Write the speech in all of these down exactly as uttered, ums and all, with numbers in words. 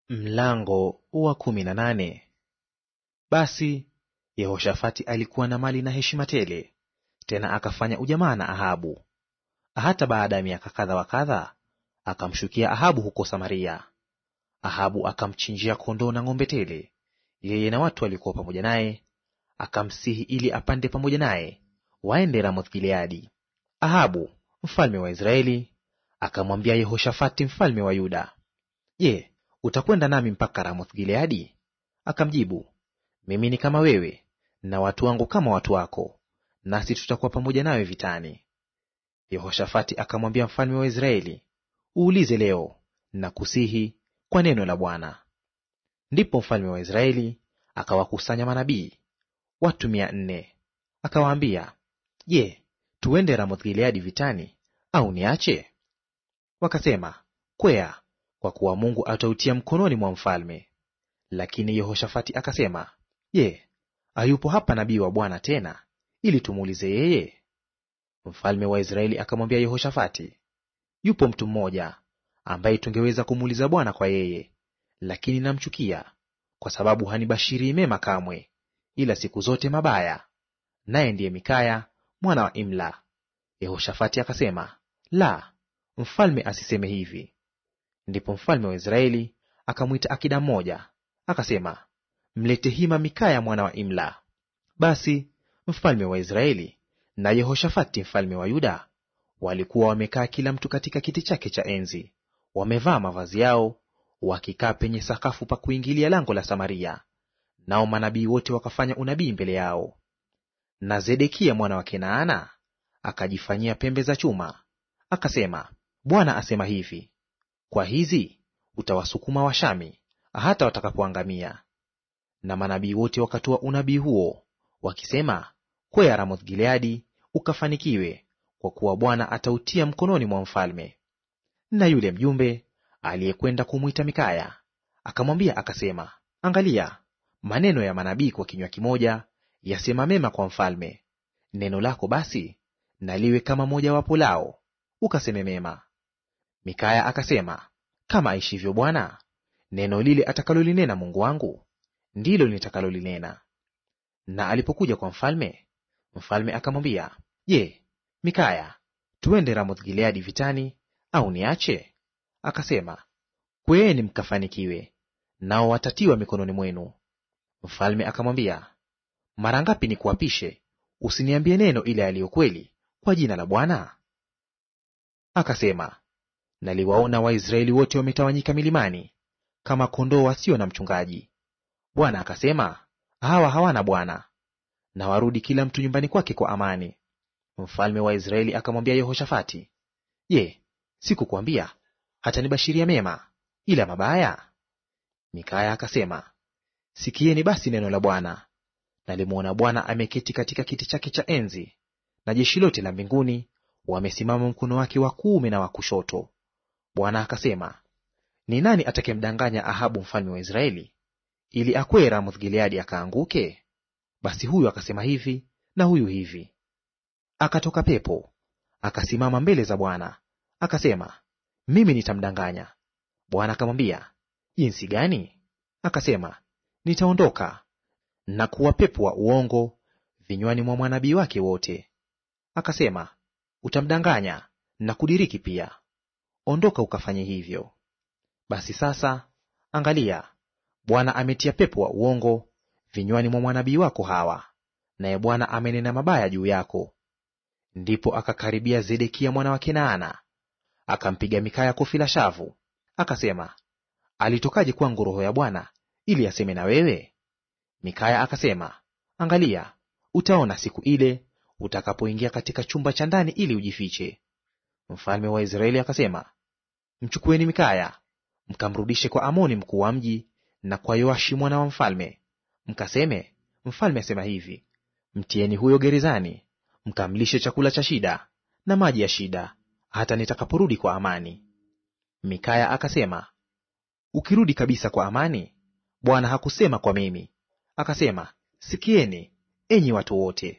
Mlango wa kumi na nane. Basi Yehoshafati alikuwa na mali na heshima tele, tena akafanya ujamaa na Ahabu. Hata baada ya miaka kadha wa kadha akamshukia Ahabu huko Samaria. Ahabu akamchinjia kondoo na ng'ombe tele, yeye na watu walikuwa pamoja naye, akamsihi ili apande pamoja naye waende Ramoth-Gileadi. Ahabu mfalme wa Israeli akamwambia Yehoshafati mfalme wa Yuda, Je, utakwenda nami mpaka Ramoth-Gileadi? Akamjibu, mimi ni kama wewe, na watu wangu kama watu wako, nasi tutakuwa pamoja nawe vitani. Yehoshafati akamwambia mfalme wa Israeli, uulize leo, na kusihi kwa neno la Bwana. Ndipo mfalme wa Israeli akawakusanya manabii watu mia nne, akawaambia, Je, tuende Ramoth-Gileadi vitani, au niache? Wakasema, kwea, kwa kuwa Mungu atautia mkononi mwa mfalme. Lakini Yehoshafati akasema, Je, hayupo hapa nabii wa Bwana tena, ili tumuulize yeye? Mfalme wa Israeli akamwambia Yehoshafati, yupo mtu mmoja ambaye tungeweza kumuuliza Bwana kwa yeye, lakini namchukia, kwa sababu hanibashiri mema kamwe, ila siku zote mabaya, naye ndiye Mikaya mwana wa Imla. Yehoshafati akasema, la, mfalme asiseme hivi. Ndipo mfalme wa Israeli akamwita akida mmoja, akasema, mlete hima Mikaya mwana wa Imla. Basi mfalme wa Israeli na Yehoshafati mfalme wa Yuda walikuwa wamekaa kila mtu katika kiti chake cha enzi, wamevaa mavazi yao, wakikaa penye sakafu pa kuingilia lango la Samaria, nao manabii wote wakafanya unabii mbele yao. Na Zedekia mwana wa Kenaana akajifanyia pembe za chuma, akasema, Bwana asema hivi, kwa hizi utawasukuma Washami hata watakapoangamia. Na manabii wote wakatoa unabii huo, wakisema, kwea Ramoth-Gileadi ukafanikiwe, kwa kuwa Bwana atautia mkononi mwa mfalme. Na yule mjumbe aliyekwenda kumwita Mikaya akamwambia akasema, angalia, maneno ya manabii kwa kinywa kimoja yasema mema kwa mfalme. Neno lako basi na liwe kama mojawapo lao, ukaseme mema. Mikaya akasema, kama aishivyo Bwana, neno lile atakalolinena Mungu wangu ndilo nitakalolinena. Na alipokuja kwa mfalme, mfalme akamwambia, Je, Mikaya, tuende Ramoth-Gileadi vitani, au niache? Akasema, kweeni mkafanikiwe, nao watatiwa mikononi mwenu. Mfalme akamwambia, mara ngapi nikuapishe usiniambie neno ile aliyo kweli kwa jina la Bwana? Akasema, naliwaona Waisraeli wote wametawanyika milimani kama kondoo wasio na mchungaji. Bwana akasema, hawa hawana bwana, na warudi kila mtu nyumbani kwake kwa amani. Mfalme wa Israeli akamwambia Yehoshafati, Je, sikukwambia hatanibashiria mema, ila mabaya? Mikaya akasema, sikieni basi neno la Bwana. Nalimwona Bwana ameketi katika kiti chake cha enzi, na jeshi lote la mbinguni wamesimama mkono wake wa kuume na wa kushoto. Bwana akasema, ni nani atakayemdanganya Ahabu mfalme wa Israeli, ili akwee Ramoth-Gileadi akaanguke? Basi huyu akasema hivi na huyu hivi. Akatoka pepo akasimama mbele za Bwana akasema, mimi nitamdanganya. Bwana akamwambia, jinsi gani? Akasema, nitaondoka na kuwa pepo wa uongo vinywani mwa manabii wake wote. Akasema, utamdanganya na kudiriki pia. Ondoka ukafanye hivyo. Basi sasa, angalia, Bwana ametia pepo wa uongo vinywani mwa manabii wako hawa, naye Bwana amenena mabaya juu yako. Ndipo akakaribia Zedekia mwana wa Kenaana, akampiga Mikaya kofi la shavu, akasema, alitokaje kwangu roho ya Bwana ili aseme na wewe? Mikaya akasema, angalia, utaona siku ile utakapoingia katika chumba cha ndani ili ujifiche. Mfalme wa Israeli akasema, mchukueni Mikaya, mkamrudishe kwa Amoni mkuu wa mji na kwa Yoashi mwana wa mfalme, mkaseme, mfalme asema hivi, mtieni huyo gerezani, mkamlishe chakula cha shida na maji ya shida, hata nitakaporudi kwa amani. Mikaya akasema, ukirudi kabisa kwa amani, Bwana hakusema kwa mimi. Akasema, sikieni enyi watu wote.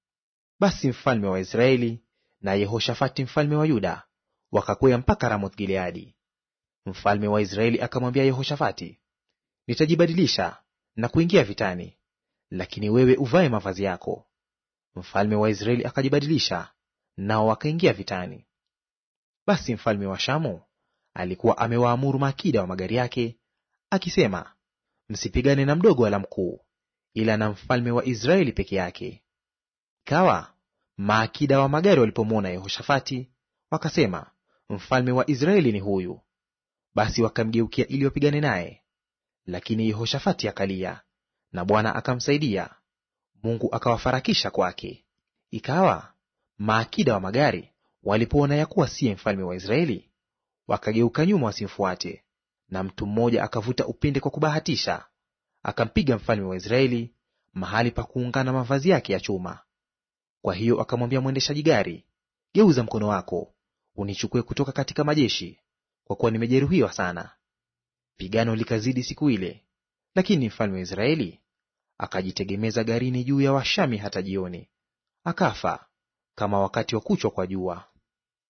Basi mfalme wa Israeli na Yehoshafati mfalme wa Yuda wakakwea mpaka Ramoth-Gileadi. Mfalme wa Israeli akamwambia Yehoshafati, nitajibadilisha na kuingia vitani, lakini wewe uvae mavazi yako. Mfalme wa Israeli akajibadilisha, nao wakaingia vitani. Basi mfalme wa Shamu alikuwa amewaamuru maakida wa magari yake akisema, msipigane na mdogo wala mkuu, ila na mfalme wa Israeli peke yake. Ikawa maakida wa magari walipomwona Yehoshafati wakasema, mfalme wa Israeli ni huyu. Basi wakamgeukia ili wapigane naye, lakini Yehoshafati akalia, na Bwana akamsaidia, Mungu akawafarakisha kwake. Ikawa maakida wa magari walipoona ya kuwa siye mfalme wa Israeli, wakageuka nyuma wasimfuate, na mtu mmoja akavuta upinde kwa kubahatisha, akampiga mfalme wa Israeli mahali pa kuungana mavazi yake ya chuma. Kwa hiyo akamwambia mwendeshaji gari, geuza mkono wako unichukue kutoka katika majeshi, kwa kuwa nimejeruhiwa sana. Pigano likazidi siku ile, lakini mfalme wa Israeli akajitegemeza garini juu ya Washami hata jioni, akafa kama wakati wa kuchwa kwa jua.